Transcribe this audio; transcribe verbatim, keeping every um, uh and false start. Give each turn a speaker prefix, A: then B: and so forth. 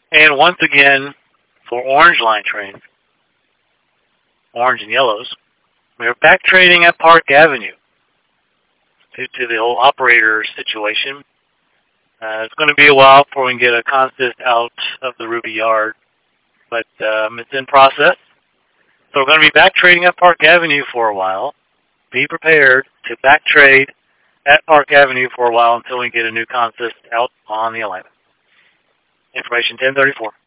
A: And once again, for orange line trains, orange and yellows, we are back trading at Park Avenue due to the whole operator situation. Uh, it's going to be a while before we can get a consist out of the Ruby Yard, but um, it's in process. So we're going to be back trading at Park Avenue for a while. Be prepared to back trade at Park Avenue for a while until we get a new consist out on the alignment. Information ten thirty-four.